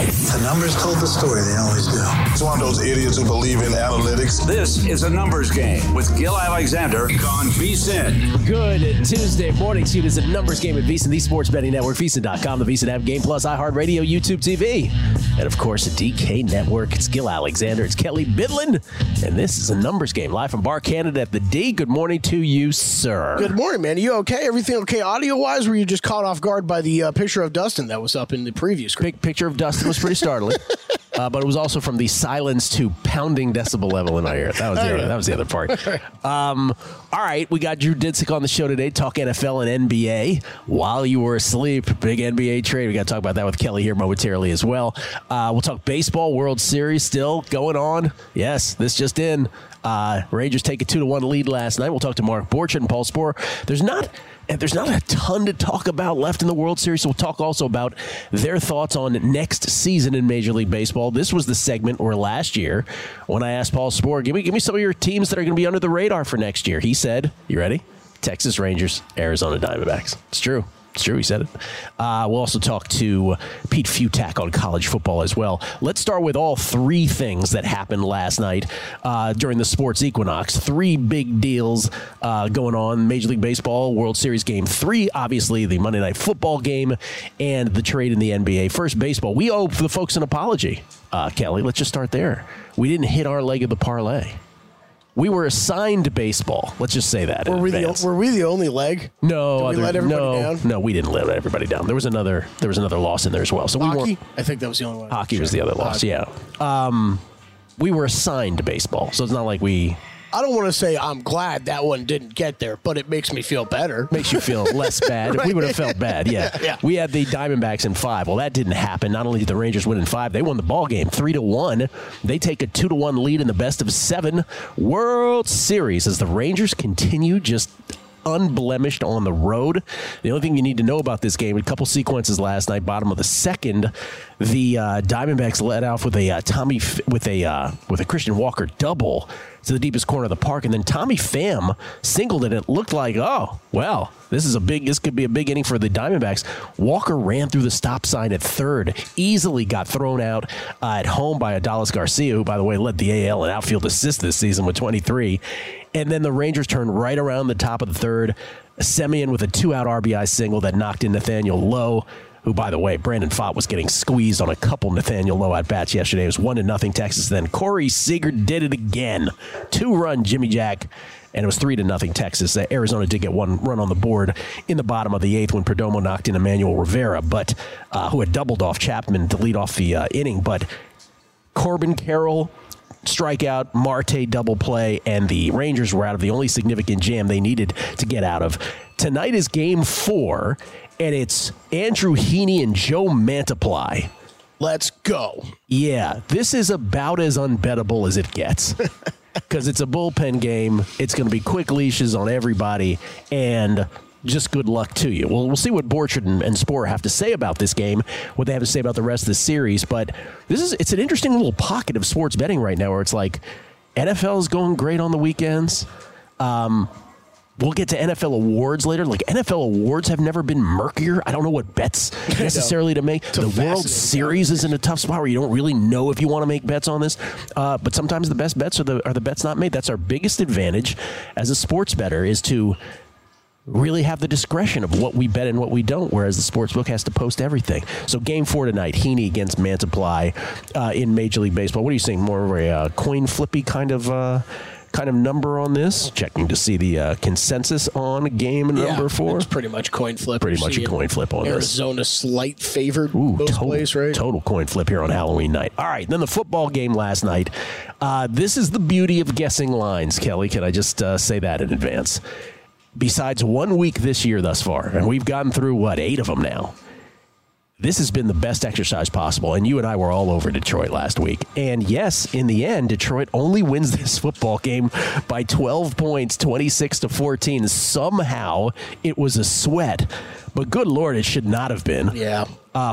The numbers told the story. They always do. It's one of those idiots who believe in analytics. This is a numbers game with Gil Alexander on VSiN. Good Tuesday morning to you. It's a numbers game at VSiN, the sports betting network, VSiN.com, the VSiN app, Game Plus, iHeartRadio, YouTube TV, and of course, the DK Network. It's Gil Alexander. It's Kelly Bidlin, and this is a numbers game live from Bar Canada at the D. Good morning to you, sir. Good morning, man. Are you okay? Everything okay audio-wise? Were you just caught off guard by the picture of Dustin that was up in the previous screen? Picture of Dustin was pretty startling, but it was also from the silence to pounding decibel level in my ear. That was the other part. All right, we got Drew Dinsick on the show today, talk NFL and NBA while you were asleep. Big NBA trade. We got to talk about that with Kelly here momentarily as well. We'll talk baseball, World Series still going on. Yes, this just in. Rangers take a 2-1 lead last night. We'll talk to Mark Borchardt and Paul Sporer. There's not a ton to talk about left in the World Series, so we'll talk also about their thoughts on next season in Major League Baseball. This was the segment where last year, when I asked Paul Sporer, give me some of your teams that are going to be under the radar for next year. He said, you ready? Texas Rangers, Arizona Diamondbacks. It's true. It's true, he said it. We'll also talk to Pete Futak on college football as well. Let's start with all three things that happened last night during the sports equinox. Three big deals going on. Major League Baseball, World Series Game 3, obviously the Monday Night Football game, and the trade in the NBA. First, baseball. We owe the folks an apology, Kelly. Let's just start there. We didn't hit our leg of the parlay. We were assigned baseball. Let's just say that. Were we the only leg? No, Did we let everybody down? No, we didn't let everybody down. There was another loss in there as well. So hockey? I think that was the only one. Hockey was the other loss. Yeah. We were assigned baseball, so it's not like we. I don't want to say I'm glad that one didn't get there, but it makes me feel better. Makes you feel less bad. Right. If we would have felt bad, yeah. We had the Diamondbacks in 5. Well, that didn't happen. Not only did the Rangers win in 5, they won the ball game 3-1. They take a 2-1 lead in the best of 7 World Series as the Rangers continue just unblemished on the road. The only thing you need to know about this game, a couple sequences last night, bottom of the second, the Diamondbacks led off with a Christian Walker double to the deepest corner of the park, and then Tommy Pham singled it. It looked like, oh, well, this could be a big inning for the Diamondbacks. Walker ran through the stop sign at third, easily got thrown out at home by Adolis Garcia, who, by the way, led the AL in outfield assists this season with 23. And then the Rangers turned right around the top of the third. Semien with a 2-out RBI single that knocked in Nathaniel Lowe, who, by the way, Brandon Pfaadt was getting squeezed on a couple Nathaniel Lowe at-bats yesterday. It was 1-0 Texas. Then Corey Seager did it again. 2-run Jimmy Jack, and it was 3-0 Texas. Arizona did get one run on the board in the bottom of the 8th when Perdomo knocked in Emmanuel Rivera, but who had doubled off Chapman to lead off the inning. But Corbin Carroll, strikeout, Marte double play, and the Rangers were out of the only significant jam they needed to get out of. Tonight is Game 4, and it's Andrew Heaney and Joe Mantiply. Let's go. Yeah, this is about as unbettable as it gets because it's a bullpen game. It's going to be quick leashes on everybody, and just good luck to you. Well, we'll see what Borchardt and Sporer have to say about this game, what they have to say about the rest of the series. But it's an interesting little pocket of sports betting right now where it's like NFL is going great on the weekends. We'll get to NFL awards later. Like, NFL awards have never been murkier. I don't know what bets necessarily to make. The World Series is in a tough spot where you don't really know if you want to make bets on this. But sometimes the best bets are the bets not made. That's our biggest advantage as a sports bettor, is to really have the discretion of what we bet and what we don't, whereas the sportsbook has to post everything. So Game 4 tonight, Heaney against Mantiply in Major League Baseball. What are you saying? More of a coin flippy kind of number on this? Checking to see the consensus on game number 4. It's pretty much coin flip. Pretty much a coin flip on Arizona this. Slight favored both ways, right? Total coin flip here on Halloween night. All right, then the football game last night. This is the beauty of guessing lines, Kelly. Can I just say that in advance? Besides 1 week this year thus far, and we've gotten through, 8 of them now, this has been the best exercise possible, and you and I were all over Detroit last week. And yes, in the end, Detroit only wins this football game by 12 points, 26-14. Somehow, it was a sweat, but good Lord, it should not have been. Yeah.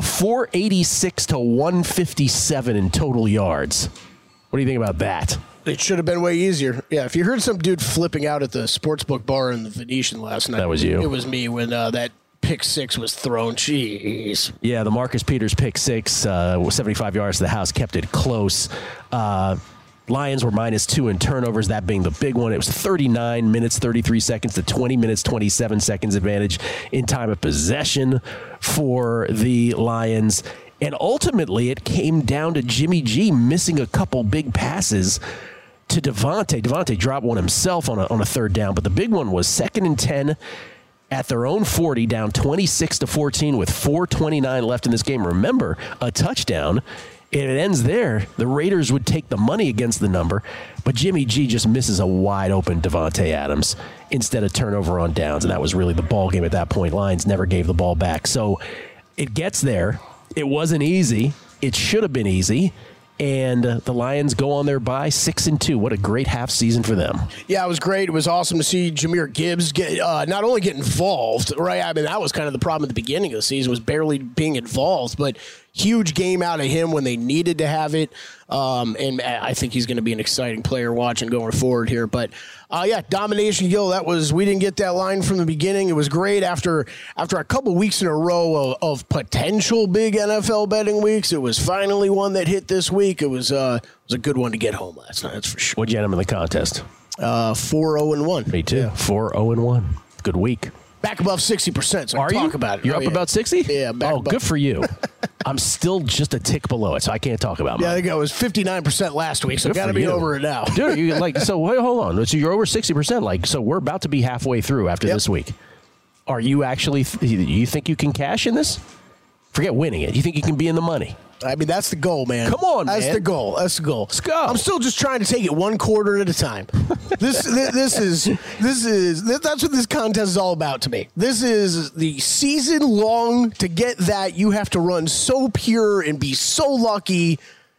486 to 157 in total yards. What do you think about that? It should have been way easier. Yeah, if you heard some dude flipping out at the sportsbook bar in the Venetian last night. That was you. It was me when that pick six was thrown. Jeez. Yeah, the Marcus Peters pick six, 75 yards to the house, kept it close. Lions were -2 in turnovers, that being the big one. It was 39 minutes, 33 seconds to 20 minutes, 27 seconds advantage in time of possession for the Lions. And ultimately, it came down to Jimmy G missing a couple big passes to Devontae. Devontae dropped one himself on a third down, but the big one was 2nd and 10 at their own 40, down 26-14 with 4:29 left in this game. Remember, a touchdown. If it ends there, the Raiders would take the money against the number, but Jimmy G just misses a wide-open Devontae Adams instead of turnover on downs, and that was really the ball game at that point. Lions never gave the ball back. So it gets there. It wasn't easy. It should have been easy. And the Lions go on their bye 6-2. What a great half season for them. Yeah, it was great. It was awesome to see Jahmyr Gibbs get not only get involved, right? I mean, that was kind of the problem at the beginning of the season, was barely being involved, but huge game out of him when they needed to have it. And I think he's going to be an exciting player watching going forward here. But yeah, domination, Gil. We didn't get that line from the beginning. It was great after a couple weeks in a row of potential big NFL betting weeks. It was finally one that hit this week. It was a good one to get home last night. That's for sure. What'd you end up in the contest? 4-0-1. Me too. Yeah. 4-0-1. Good week. Back above 60%. So talk about it. You're up about 60? Yeah. Back above. Good for you. I'm still just a tick below it, so I can't talk about mine. Yeah, I think I was 59% last week, so Good got to for be you. over it now. Dude, wait, hold on. So you're over 60%. So we're about to be halfway through after this week. Are you actually, you think you can cash in this? Forget winning it. You think you can be in the money? I mean, that's the goal, man. Come on, man. That's the goal. Let's go. I'm still just trying to take it one quarter at a time. That's what this contest is all about to me. This is the season long. To get that, you have to run so pure and be so lucky.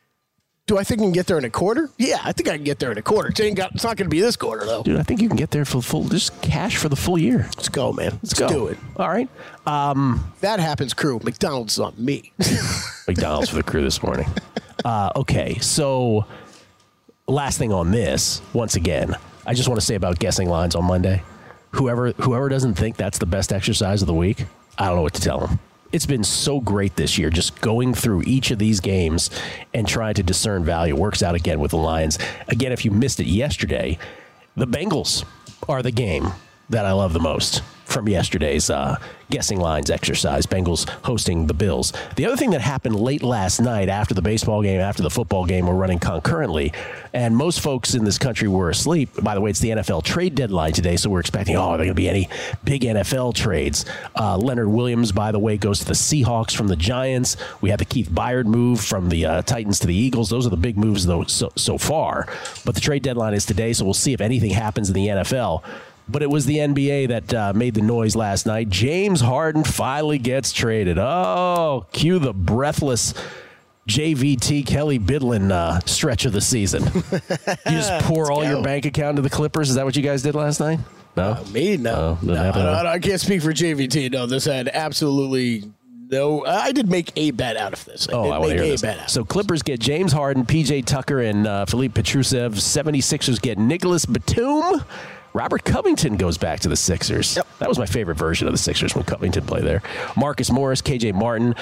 Do I think I can get there in a quarter? Yeah, I think I can get there in a quarter. It's not going to be this quarter, though. Dude, I think you can get there for full, just cash for the full year. Let's go, man. Let's go. do it. All right. That happens, crew. McDonald's is on me. McDonald's for the crew this morning. Okay, so last thing on this, once again, I just want to say about guessing lines on Monday. Whoever doesn't think that's the best exercise of the week, I don't know what to tell them. It's been so great this year, just going through each of these games and trying to discern value. Works out again with the Lions. Again, if you missed it yesterday, the Bengals are the game that I love the most from yesterday's guessing lines exercise. Bengals hosting the Bills. The other thing that happened late last night after the baseball game, after the football game, were running concurrently, and most folks in this country were asleep. By the way, it's the NFL trade deadline today, so we're expecting, are there going to be any big NFL trades? Leonard Williams, by the way, goes to the Seahawks from the Giants. We had the Keith Byard move from the Titans to the Eagles. Those are the big moves, though, so far. But the trade deadline is today, so we'll see if anything happens in the NFL. But it was the NBA that made the noise last night. James Harden finally gets traded. Oh, cue the breathless JVT Kelly Bidlin stretch of the season. You just pour all your bank account into the Clippers. Is that what you guys did last night? No? Me? No. I can't speak for JVT. No, this had absolutely no. I did make a bet out of this. I want to hear this. So Clippers get James Harden, PJ Tucker, and Philippe Petrusev. 76ers get Nicholas Batum. Robert Covington goes back to the Sixers. Yep. That was my favorite version of the Sixers when Covington played there. Marcus Morris, KJ Martin,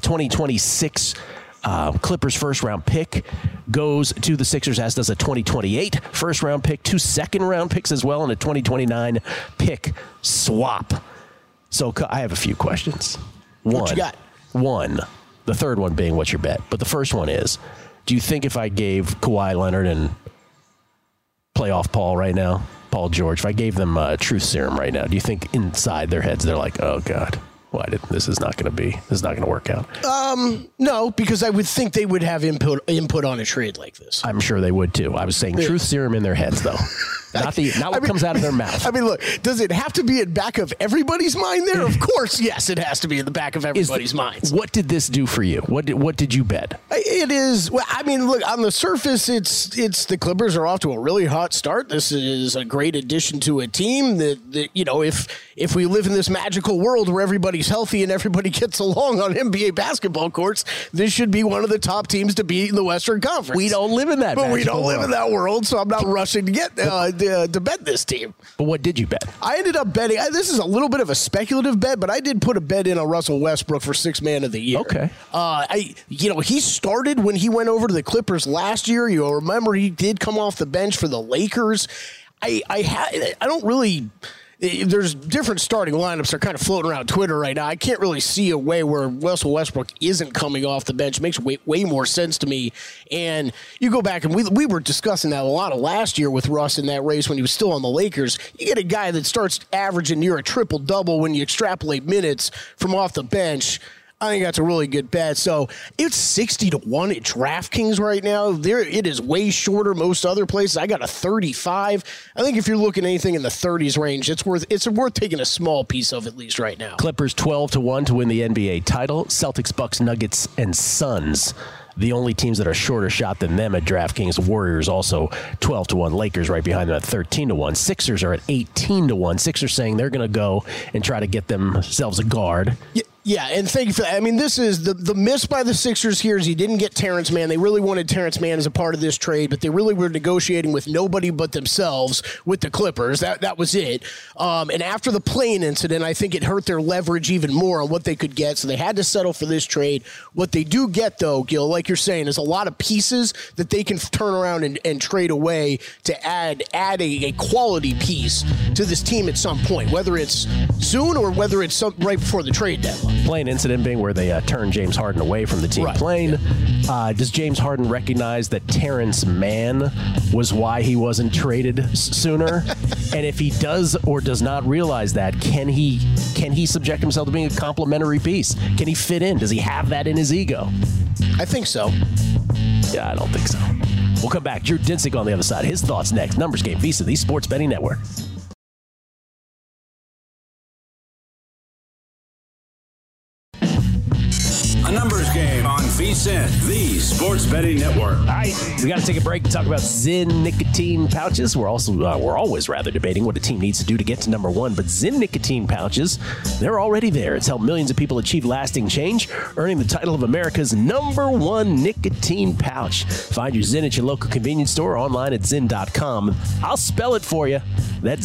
2026 Clippers first-round pick goes to the Sixers, as does a 2028 first-round pick, 2 second-round picks as well, and a 2029 pick swap. So I have a few questions. What you got? One, the third one being what's your bet? But the first one is, do you think if I gave Kawhi Leonard and playoff Paul right now, Paul George, if I gave them truth serum right now, do you think inside their heads they're like, oh God, this is not going to work out? No, because I would think they would have input on a trade like this. I'm sure they would too. I was saying truth serum in their heads though. Not what comes out of their mouth. I mean, look, does it have to be in back of everybody's mind there? Of course, yes, it has to be in the back of everybody's minds. What did this do for you? What did you bet? It is, well, I mean, look, on the surface, it's the Clippers are off to a really hot start. This is a great addition to a team that you know, if we live in this magical world where everybody's healthy and everybody gets along on NBA basketball courts, this should be one of the top teams to beat in the Western Conference. We don't live in that world, so I'm not rushing to get to bet this team. But what did you bet? I ended up betting. This is a little bit of a speculative bet, but I did put a bet in on Russell Westbrook for Sixth Man of the Year. Okay. He started when he went over to the Clippers last year. You'll remember he did come off the bench for the Lakers. I don't really. There's different starting lineups that are kind of floating around Twitter right now. I can't really see a way where Russell Westbrook isn't coming off the bench. It makes way more sense to me. And you go back, and we were discussing that a lot of last year with Russ in that race when he was still on the Lakers. You get a guy that starts averaging near a triple-double when you extrapolate minutes from off the bench. I think that's a really good bet. So it's 60-1 at DraftKings right now. It is way shorter most other places. I got a 35. I think if you're looking at anything in the 30s range, it's worth taking a small piece of at least right now. Clippers 12-1 to win the NBA title. Celtics, Bucks, Nuggets, and Suns, the only teams that are shorter shot than them at DraftKings. Warriors also 12-1. Lakers right behind them at 13-1. Sixers are at 18-1. Sixers saying they're going to go and try to get themselves a guard. Yeah, and thank you for that. I mean, this is the miss by the Sixers here is he didn't get Terrence Mann. They really wanted Terrence Mann as a part of this trade, but they really were negotiating with nobody but themselves with the Clippers. That was it. And after the plane incident, I think it hurt their leverage even more on what they could get, so they had to settle for this trade. What they do get, though, Gil, like you're saying, is a lot of pieces that they can turn around and trade away to add a quality piece to this team at some point, whether it's soon or whether it's right before the trade deadline. Plane incident being where they turned James Harden away from the team plane. Does James Harden recognize that Terrence Mann was why he wasn't traded sooner? And if he does or does not realize that, can he subject himself to being a complimentary piece? Can he fit in? Does he have that in his ego? I think so. Yeah, I don't think so. We'll come back. Drew Dinsick on the other side. His thoughts next. Numbers Game, VSiN, the Sports Betting Network. A numbers game on VSiN, the Sports Betting Network. All right, we got to take a break to talk about Zyn nicotine pouches. We're always rather debating what a team needs to do to get to number one, but Zyn nicotine pouches, they're already there. It's helped millions of people achieve lasting change, earning the title of America's #1 nicotine pouch. Find your Zyn at your local convenience store or online at Zyn.com. I'll spell it for you. That's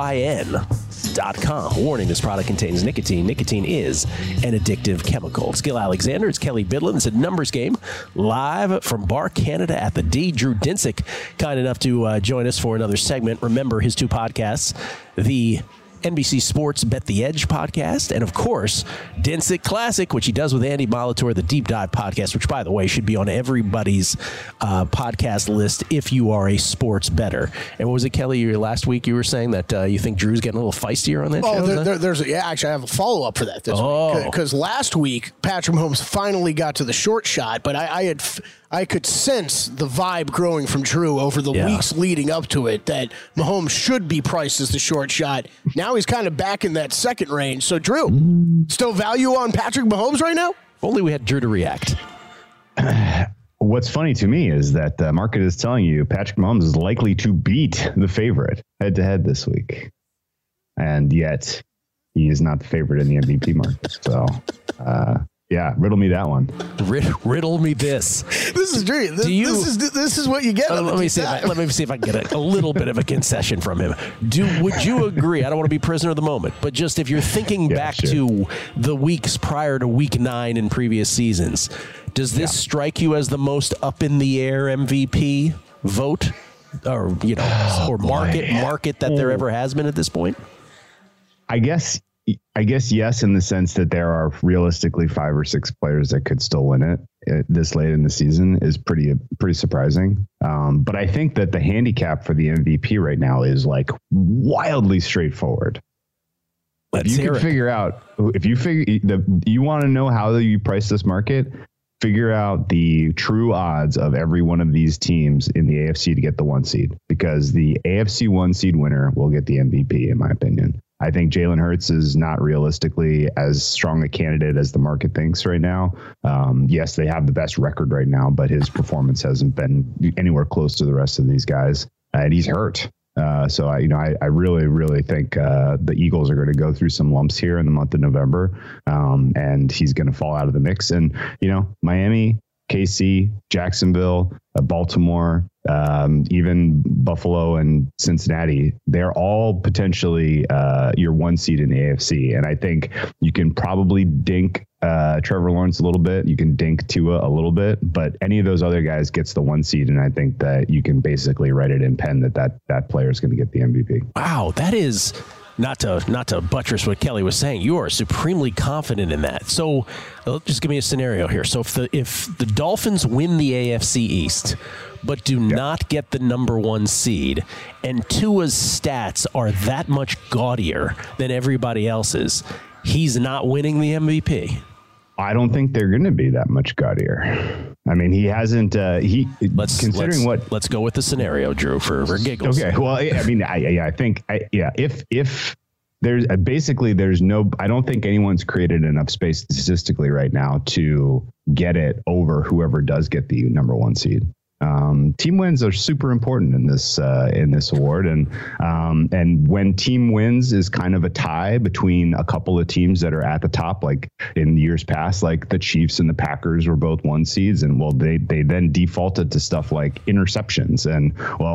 ZYN.com. Warning, this product contains nicotine. Nicotine is an addictive chemical. It's Gil Alexander. It's Kelly Bidlin. It's a numbers game live from Bar Canada at the D. Drew Dinsick, kind enough to join us for another segment. Remember his two podcasts, the NBC Sports Bet the Edge podcast, and of course, Dinsick Classic, which he does with Andy Molitor, the Deep Dive podcast, which, by the way, should be on everybody's podcast list if you are a sports bettor. And what was it, Kelly? Last week you were saying that you think Drew's getting a little feistier on that show? Actually, I have a follow-up for that this week. Because last week, Patrick Mahomes finally got to the short shot, but I could sense the vibe growing from Drew over the weeks leading up to it that Mahomes should be priced as the short shot. Now he's kind of back in that second range. So, Drew, still value on Patrick Mahomes right now? If only we had Drew to react. What's funny to me is that the market is telling you Patrick Mahomes is likely to beat the favorite head-to-head this week. And yet he is not the favorite in the MVP market. So, yeah, riddle me that one. Riddle me this. This is Drew. This is what you get. Let me see if I can get a little bit of a concession from him. Would you agree? I don't want to be prisoner of the moment, but just if you're thinking back to the weeks prior to Week 9 in previous seasons, does this strike you as the most up in the air MVP vote, or market that there ever has been at this point? I guess yes, in the sense that there are realistically 5 or 6 players that could still win it this late in the season is pretty surprising. But I think that the handicap for the MVP right now is like wildly straightforward. If you want to know how you price this market, figure out the true odds of every one of these teams in the AFC to get the 1 seed, because the AFC 1 seed winner will get the MVP, in my opinion. I think Jalen Hurts is not realistically as strong a candidate as the market thinks right now. Yes, they have the best record right now, but his performance hasn't been anywhere close to the rest of these guys, and he's hurt. So I really, really think the Eagles are going to go through some lumps here in the month of November, and he's going to fall out of the mix. And Miami, KC, Jacksonville, Baltimore, even Buffalo and Cincinnati, they're all potentially your 1 seed in the AFC. And I think you can probably dink Trevor Lawrence a little bit. You can dink Tua a little bit, but any of those other guys gets the 1 seed. And I think that you can basically write it in pen that player is going to get the MVP. Wow, that is not to buttress what Kelly was saying. You are supremely confident in that. So just give me a scenario here. So if the Dolphins win the AFC East, but do not get the number 1 seed, and Tua's stats are that much gaudier than everybody else's, he's not winning the MVP. I don't think they're going to be that much gaudier. I mean, he hasn't. Let's go with the scenario, Drew, for giggles. Okay. Well, I mean, I think if there's no, I don't think anyone's created enough space statistically right now to get it over whoever does get the number 1 seed. Team wins are super important in this award, and when team wins is kind of a tie between a couple of teams that are at the top, like in years past, like the Chiefs and the Packers were both 1 seeds, and they then defaulted to stuff like interceptions, and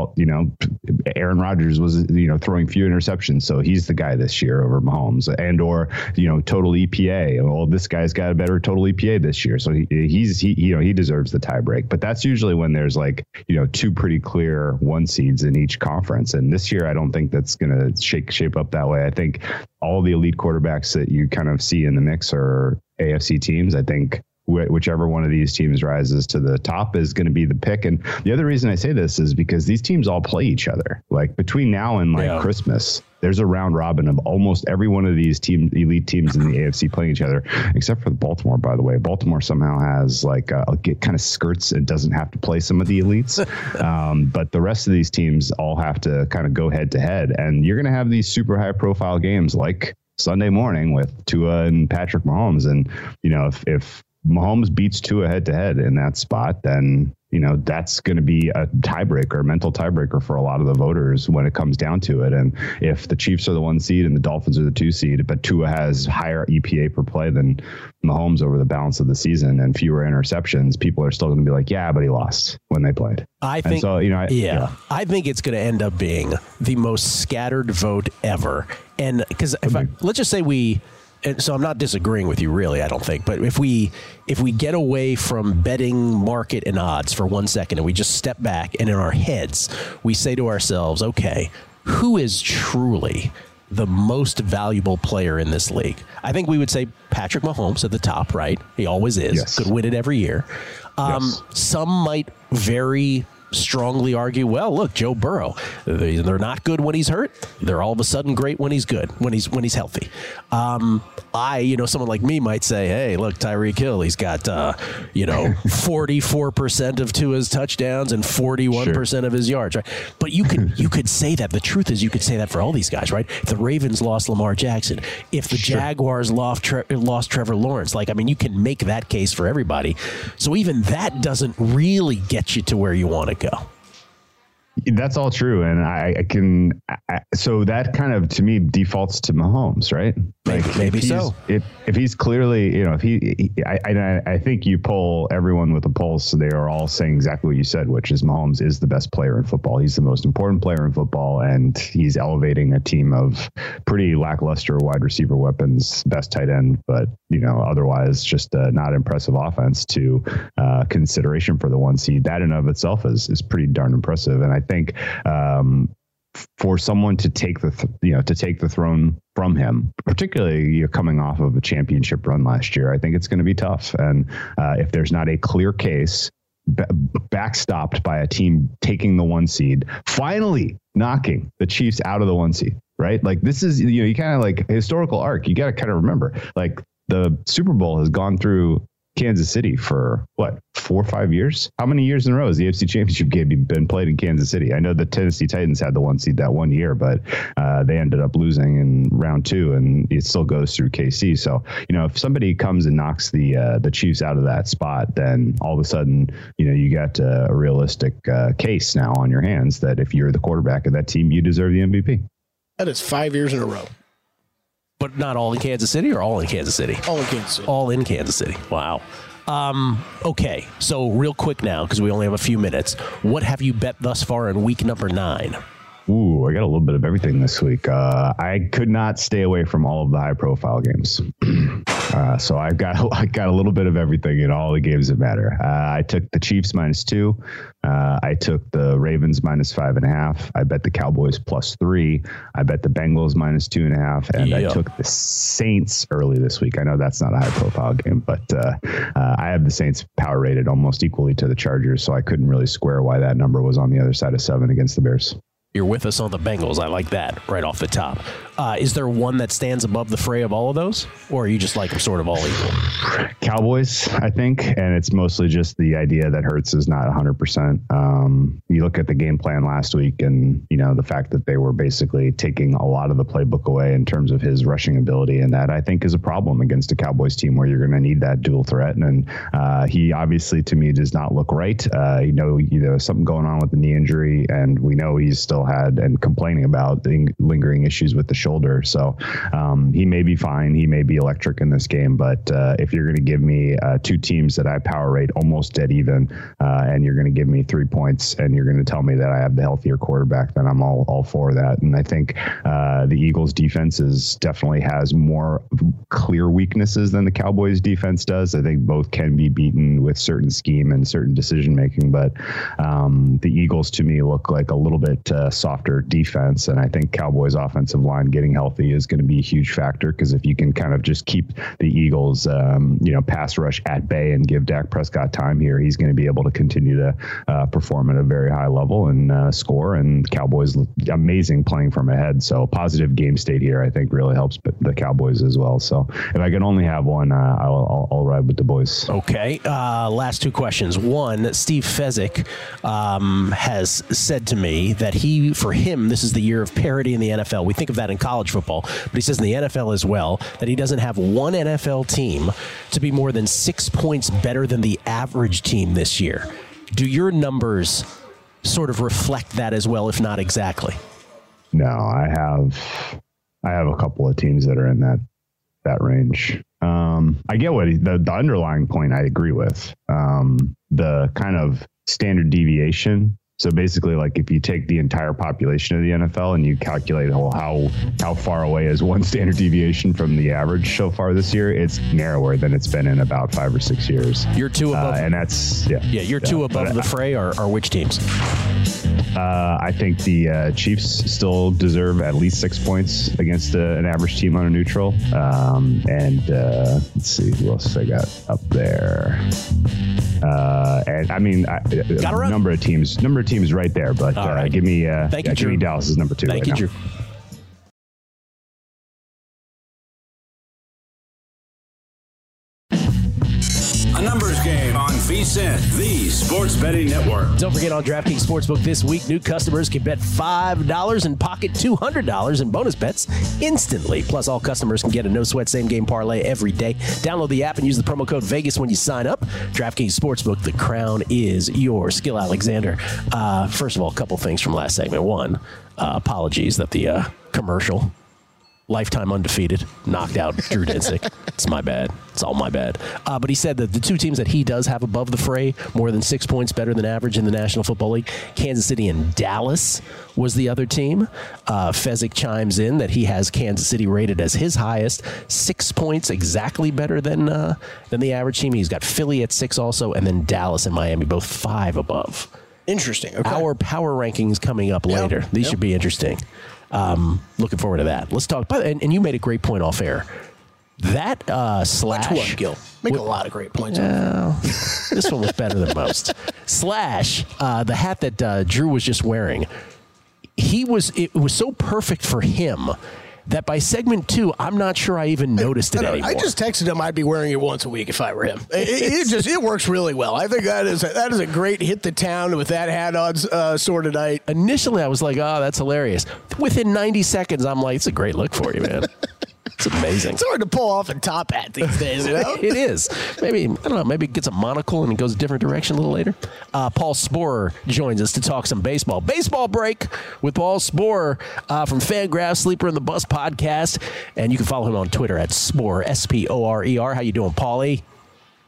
Aaron Rodgers was throwing few interceptions, so he's the guy this year over Mahomes, and or total EPA. Well, this guy's got a better total EPA this year, so he deserves the tie break. But that's usually when there's like 2 pretty clear 1 seeds in each conference, and this year I don't think that's going to shape up that way. I think all the elite quarterbacks that you kind of see in the mix are AFC teams. I think whichever one of these teams rises to the top is going to be the pick. And the other reason I say this is because these teams all play each other. Like between now and Christmas, there's a round robin of almost every one of these elite teams in the AFC playing each other, except for Baltimore, by the way. Baltimore somehow has kind of skirts and doesn't have to play some of the elites. But the rest of these teams all have to kind of go head to head. And you're going to have these super high profile games like Sunday morning with Tua and Patrick Mahomes. And, if Mahomes beats Tua head to head in that spot, then that's going to be a tiebreaker, a mental tiebreaker for a lot of the voters when it comes down to it. And if the Chiefs are the 1 seed and the Dolphins are the 2 seed, but Tua has higher EPA per play than Mahomes over the balance of the season and fewer interceptions, people are still going to be like, yeah, but he lost when they played. I think it's going to end up being the most scattered vote ever. And because let's just say and so I'm not disagreeing with you, really, I don't think. But if we get away from betting market and odds for 1 second and we just step back and in our heads, we say to ourselves, okay, who is truly the most valuable player in this league? I think we would say Patrick Mahomes at the top, right? He always is. Yes. Could win it every year. Some might very strongly argue, well, look, Joe Burrow, they're not good when he's hurt. They're all of a sudden great when he's good, when he's healthy. Someone like me might say, hey, look, Tyreek Hill, he's got, 44% of Tua's touchdowns and 41% of his yards, right? But you could say that. The truth is you could say that for all these guys, right? If the Ravens lost Lamar Jackson, if the Jaguars lost Trevor Lawrence, you can make that case for everybody. So even that doesn't really get you to where you want to go. That's all true, and so that kind of to me defaults to Mahomes, right? Maybe so. If he's clearly, I think you poll everyone with a pulse, they are all saying exactly what you said, which is Mahomes is the best player in football. He's the most important player in football, and he's elevating a team of pretty lackluster wide receiver weapons, best tight end, but otherwise just not impressive offense to consideration for the 1 seed. That in of itself is pretty darn impressive, and I think for someone to take the throne from him, particularly coming off of a championship run last year, I think it's going to be tough. And if there's not a clear case backstopped by a team taking the 1 seed, finally knocking the Chiefs out of the 1 seed, right? Like this is, you kind of like historical arc. You got to kind of remember, like the Super Bowl has gone through Kansas City for 4 or 5 years? How many years in a row has the AFC Championship game been played in Kansas City? I know the Tennessee Titans had the 1 seed that 1 year, but they ended up losing in round 2, and it still goes through KC. So, if somebody comes and knocks the Chiefs out of that spot, then all of a sudden, you got a realistic case now on your hands that if you're the quarterback of that team, you deserve the MVP. That is 5 years in a row. But not all in Kansas City, or all in Kansas City? All in Kansas City. All in Kansas City. Wow. Okay, so real quick now, because we only have a few minutes. What have you bet thus far in week number 9? Ooh, I got a little bit of everything this week. I could not stay away from all of the high-profile games, so I got a little bit of everything in all the games that matter. I took the Chiefs -2. I took the Ravens -5.5. I bet the Cowboys +3. I bet the Bengals -2.5, and I took the Saints early this week. I know that's not a high-profile game, but I have the Saints power rated almost equally to the Chargers, so I couldn't really square why that number was on the other side of 7 against the Bears. You're with us on the Bengals. I like that right off the top. Is there one that stands above the fray of all of those, or are you just like them sort of all equal? Cowboys, I think, and it's mostly just the idea that Hurts is not 100%. You look at the game plan last week, and the fact that they were basically taking a lot of the playbook away in terms of his rushing ability, and that I think is a problem against a Cowboys team where you're going to need that dual threat. And he obviously, to me, does not look right. There's something going on with the knee injury, and we know he's still had and complaining about the lingering issues with the shoulder. So he may be fine. He may be electric in this game, but if you're going to give me 2 teams that I power rate almost dead even, and you're going to give me 3 points, and you're going to tell me that I have the healthier quarterback, then I'm all for that. And I think the Eagles defense definitely has more clear weaknesses than the Cowboys defense does. I think both can be beaten with certain scheme and certain decision making, but the Eagles to me look like a little bit softer defense, and I think Cowboys offensive line getting healthy is going to be a huge factor, because if you can kind of just keep the Eagles pass rush at bay and give Dak Prescott time here, he's going to be able to continue to perform at a very high level and score. And Cowboys amazing playing from ahead, so positive game state here I think really helps the Cowboys as well. So if I can only have one, I'll ride with the boys. Okay, last 2 questions. One, Steve Fezzik has said to me that for him, this is the year of parity in the NFL. We think of that in college football, but he says in the NFL as well that he doesn't have one NFL team to be more than 6 points better than the average team this year. Do your numbers sort of reflect that as well, if not exactly? No, I have a couple of teams that are in that range. I get what the underlying point I agree with. The kind of standard deviation. So basically, like if you take the entire population of the NFL and you calculate how far away is one standard deviation from the average so far this year, it's narrower than it's been in about 5 or 6 years. You're 2 above, and that's you're 2 above the fray. Are which teams? I think the Chiefs still deserve at least 6 points against an average team on a neutral. And let's see who else I got up there. And I mean, number of teams right there. But right. Give me Dallas is number 2. Thank you, Drew. A numbers game on VSiN, the sports betting network. Don't forget, on DraftKings Sportsbook this week, new customers can bet $5 and pocket $200 in bonus bets instantly. Plus, all customers can get a no-sweat same-game parlay every day. Download the app and use the promo code Vegas when you sign up. DraftKings Sportsbook, the crown is yours. Skill Alexander. First of all, a couple things from last segment. One, apologies that the commercial lifetime undefeated knocked out Drew Dinsick. It's my bad. It's all my bad. But he said that the 2 teams that he does have above the fray, more than 6 points better than average in the National Football League, Kansas City and Dallas was the other team. Fezzik chimes in that he has Kansas City rated as his highest, 6 points exactly better than the average team. He's got Philly at 6 also, and then Dallas and Miami both 5 above. Interesting. Okay. Our power rankings coming up later. These should be interesting. Looking forward to that. Let's talk. And you made a great point off air. That Slash. Which one, Gil? Make a lot of great points. This one was better than most. Slash, the hat that Drew was just wearing, it was so perfect for him that by segment 2, I'm not sure I even noticed it anymore. I just texted him I'd be wearing it once a week if I were him. It works really well. I think that is a great hit the town with that hat on sort of night. Initially, I was like, oh, that's hilarious. Within 90 seconds, I'm like, it's a great look for you, man. It's amazing. It's hard to pull off a top hat these days, you know? It is. Maybe, I don't know, maybe it gets a monocle and it goes a different direction a little later. Paul Sporer joins us to talk some baseball. Baseball break with Paul Sporer from Fangraphs, Sleeper in the Bus podcast. And you can follow him on Twitter at Sporer, S-P-O-R-E-R. How you doing, Paulie?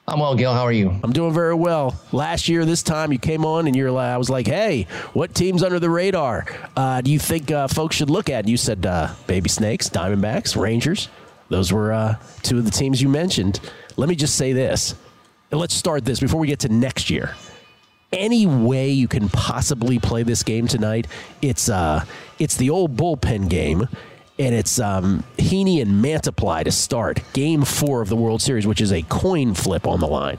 I'm well, Gil. How are you? I'm doing very well. Last year, this time, you came on and I was like, hey, what team's under the radar do you think folks should look at? And you said Baby Snakes, Diamondbacks, Rangers. Those were two of the teams you mentioned. Let me just say this. And let's start this before we get to next year. Any way you can possibly play this game tonight, it's the old bullpen game. And it's Heaney and Mantiply to start Game 4 of the World Series, which is a coin flip on the line.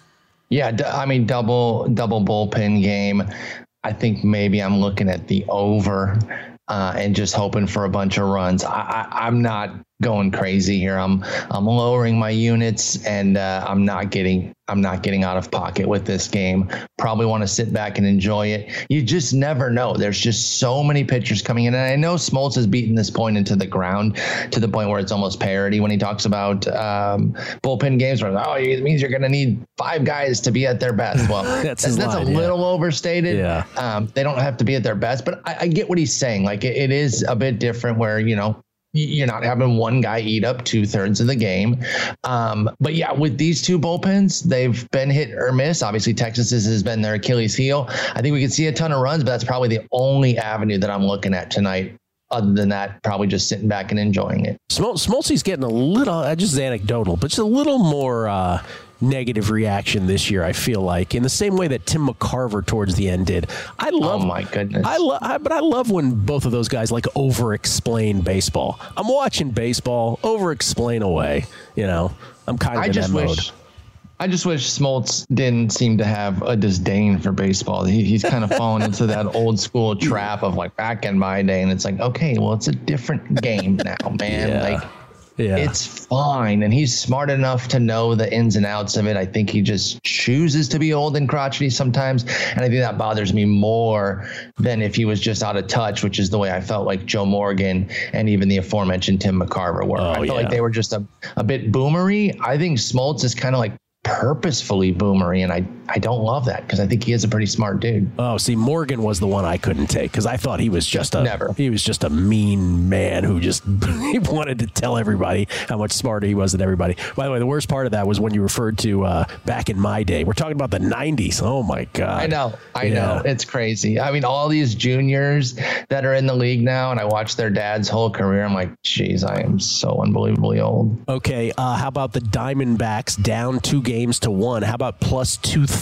Yeah, I mean, double bullpen game. I think maybe I'm looking at the over and just hoping for a bunch of runs. I'm not going crazy here. I'm lowering my units, and I'm not getting out of pocket with this game. Probably want to sit back and enjoy it. You just never know. There's just so many pitchers coming in, and I know Smoltz has beaten this point into the ground to the point where it's almost parody when he talks about bullpen games. Where it means you're going to need 5 guys to be at their best. Well, that's a little overstated. Yeah. They don't have to be at their best, but I get what he's saying. Like it is a bit different where you're not having one guy eat up 2/3 of the game. But yeah, with these two bullpens, they've been hit or miss. Obviously, Texas has been their Achilles heel. I think we could see a ton of runs, but that's probably the only avenue that I'm looking at tonight. Other than that, probably just sitting back and enjoying it. Smoltzy's getting a little, just anecdotal, but just a little more negative reaction this year, I feel like, in the same way that Tim McCarver towards the end did. Oh my goodness. But I love when both of those guys over-explain baseball. I'm watching baseball, over-explain away. I'm kind of in that mode. I just wish Smoltz didn't seem to have a disdain for baseball. He's kind of fallen into that old school trap of back in my day. And it's okay, well, it's a different game now, man. Yeah. It's fine. And he's smart enough to know the ins and outs of it. I think he just chooses to be old and crotchety sometimes. And I think that bothers me more than if he was just out of touch, which is the way I felt like Joe Morgan and even the aforementioned Tim McCarver were. I felt like they were just a bit boomery. I think Smoltz is kind of purposefully boomery, and I don't love that because I think he is a pretty smart dude. Oh, see, Morgan was the one I couldn't take because I thought he was just a mean man who just he wanted to tell everybody how much smarter he was than everybody. By the way, the worst part of that was when you referred to back in my day. We're talking about the 90s. Oh my God. I know. It's crazy. I mean, all these juniors that are in the league now, and I watched their dad's whole career. I'm like, geez, I am so unbelievably old. Okay. How about the Diamondbacks down 2-1? How about plus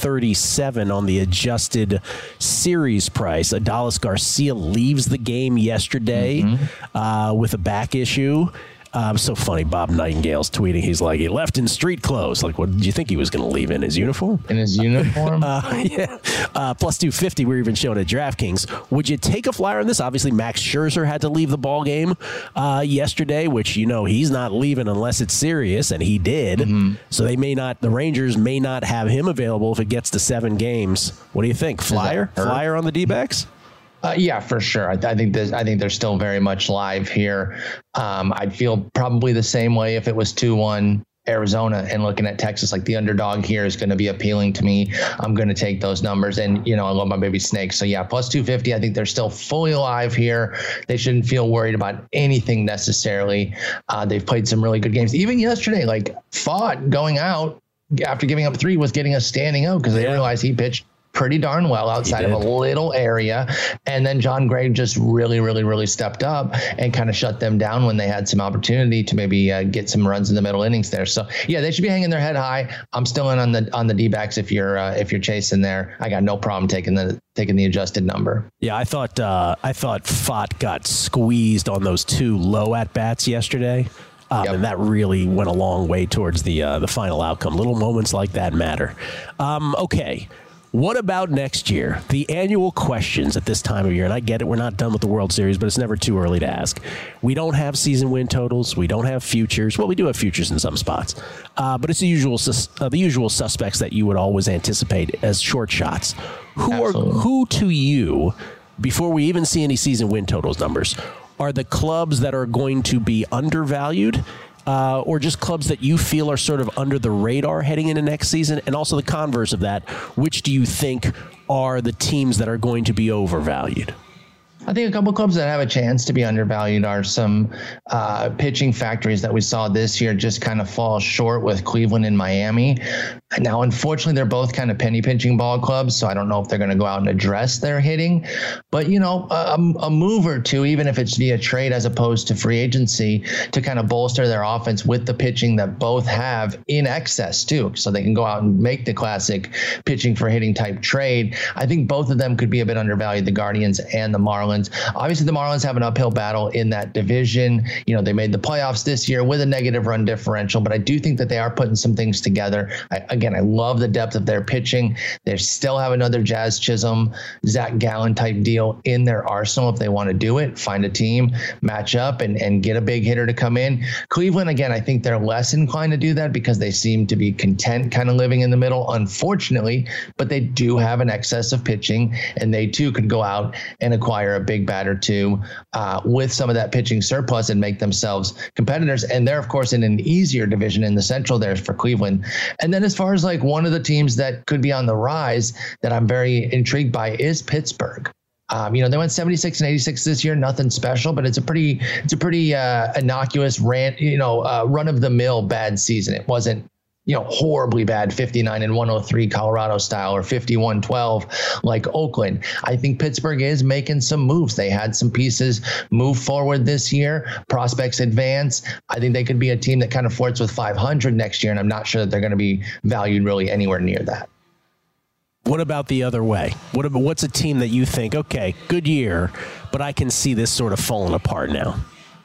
237 on the adjusted series price? Adolis Garcia leaves the game yesterday with a back issue. So funny. Bob Nightingale's tweeting. He's like, he left in street clothes. What did you think he was going to leave in his uniform? In his uniform? Yeah. Plus 250. We're even showing at DraftKings. Would you take a flyer on this? Obviously, Max Scherzer had to leave the ball game yesterday, which he's not leaving unless it's serious, and he did. So the Rangers may not have him available if it gets to 7 games. What do you think? Flyer on the D-backs? Yeah, for sure. I think they're still very much live here. I'd feel probably the same way if it was 2-1 Arizona and looking at Texas. The underdog here is going to be appealing to me. I'm going to take those numbers, and I love my baby Snakes. So yeah, plus 250. I think they're still fully alive here. They shouldn't feel worried about anything necessarily. They've played some really good games. Even yesterday, Fott going out after giving up 3 was getting a standing out because they realized he pitched pretty darn well outside of a little area. And then John Gray just really, really, really stepped up and kind of shut them down when they had some opportunity to maybe get some runs in the middle innings there. So yeah, they should be hanging their head high. I'm still in on the D-backs if you're chasing there. I got no problem taking the adjusted number. Yeah, I thought Fott got squeezed on those 2 low at bats yesterday. And that really went a long way towards the final outcome. Little moments like that matter. Okay. What about next year? The annual questions at this time of year, and I get it, we're not done with the World Series, but it's never too early to ask. We don't have season win totals. We don't have futures. Well, we do have futures in some spots, but it's the usual suspects that you would always anticipate as short shots. Who to you, before we even see any season win totals numbers, are the clubs that are going to be undervalued? Or just clubs that you feel are sort of under the radar heading into next season? And also the converse of that, which do you think are the teams that are going to be overvalued? I think a couple clubs that have a chance to be undervalued are some pitching factories that we saw this year just kind of fall short with Cleveland and Miami. Now, unfortunately, they're both kind of penny pinching ball clubs, so I don't know if they're going to go out and address their hitting. But, a move or two, even if it's via trade as opposed to free agency, to kind of bolster their offense with the pitching that both have in excess, too. So they can go out and make the classic pitching for hitting type trade. I think both of them could be a bit undervalued, the Guardians and the Marlins. Obviously, the Marlins have an uphill battle in that division. They made the playoffs this year with a negative run differential, but I do think that they are putting some things together. I love the depth of their pitching. They still have another Jazz Chisholm, Zach Gallen type deal in their arsenal if they want to do it, find a team, match up, and get a big hitter to come in. Cleveland, again, I think they're less inclined to do that because they seem to be content kind of living in the middle, unfortunately, but they do have an excess of pitching, and they too could go out and acquire a big bat or two with some of that pitching surplus and make themselves competitors. And they're, of course, in an easier division in the Central there for Cleveland. And then as far as like one of the teams that could be on the rise that I'm very intrigued by is Pittsburgh. They went 76 and 86 this year, nothing special, but it's a pretty innocuous run of the mill bad season. It wasn't horribly bad 59 and 103 Colorado style or 51-12 like Oakland. I think Pittsburgh is making some moves. They had some pieces move forward this year. Prospects advance. I think they could be a team that kind of flirts with 500 next year, and I'm not sure that they're going to be valued really anywhere near that. What about the other way? What's a team that you think, okay, good year, but I can see this sort of falling apart now?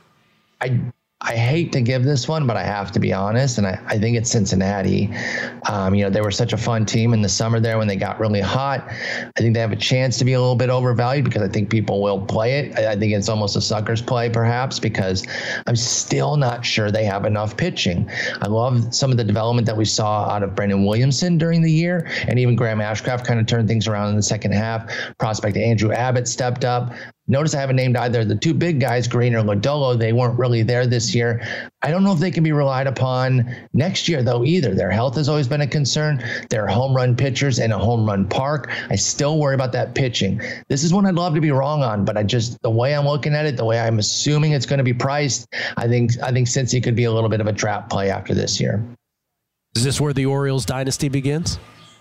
I hate to give this one, but I have to be honest, and I think it's Cincinnati. They were such a fun team in the summer there when they got really hot. I think they have a chance to be a little bit overvalued because I think people will play it. I think it's almost a sucker's play, perhaps, because I'm still not sure they have enough pitching. I love some of the development that we saw out of Brendan Williamson during the year, and even Graham Ashcraft kind of turned things around in the second half. Prospect Andrew Abbott stepped up. Notice I haven't named either the two big guys, Green or Lodolo. They weren't really there this year. I don't know if they can be relied upon next year, though, either. Their health has always been a concern. They're home run pitchers in a home run park. I still worry about that pitching. This is one I'd love to be wrong on, but the way I'm looking at it, the way I'm assuming it's going to be priced, I think Cincy could be a little bit of a trap play after this year. Is this where the Orioles dynasty begins?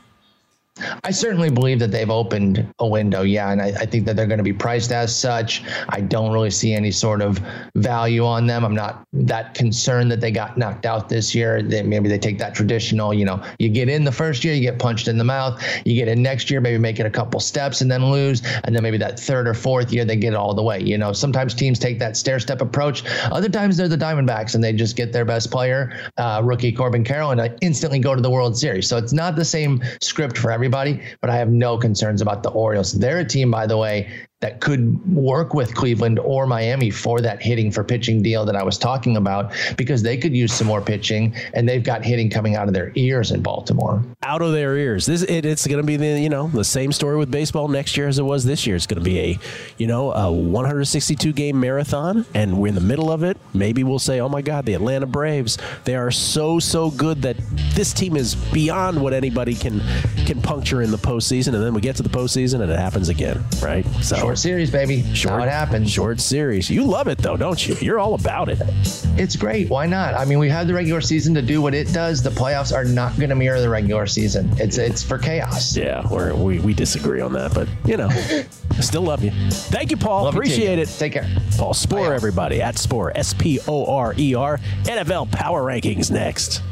I certainly believe that they've opened a window, yeah, and I think that they're going to be priced as such. I don't really see any sort of value on them. I'm not that concerned that they got knocked out this year. Maybe they take that traditional, you get in the first year, you get punched in the mouth. You get in next year, maybe make it a couple steps and then lose, and then maybe that third or fourth year they get it all the way. Sometimes teams take that stair-step approach. Other times they're the Diamondbacks and they just get their best player, rookie Corbin Carroll, and instantly go to the World Series. So it's not the same script for everybody, but I have no concerns about the Orioles. They're a team, by the way, that could work with Cleveland or Miami for that hitting for pitching deal that I was talking about, because they could use some more pitching, and they've got hitting coming out of their ears in Baltimore. Out of their ears. It's going to be the same story with baseball next year as it was this year. It's going to be a 162 game marathon, and we're in the middle of it. Maybe we'll say, oh my God, the Atlanta Braves, they are so good that this team is beyond what anybody can puncture in the postseason, and then we get to the postseason and it happens again, right? So short series, baby. How it happens. Short series. You love it though, don't you? You're all about it. It's great. Why not? I mean, we have the regular season to do what it does. The playoffs are not going to mirror the regular season. It's for chaos. Yeah, we disagree on that, but I still love you. Thank you, Paul. Appreciate it. Take care. Paul Sporer, everybody, at Sporer, Sporer. NFL Power Rankings next.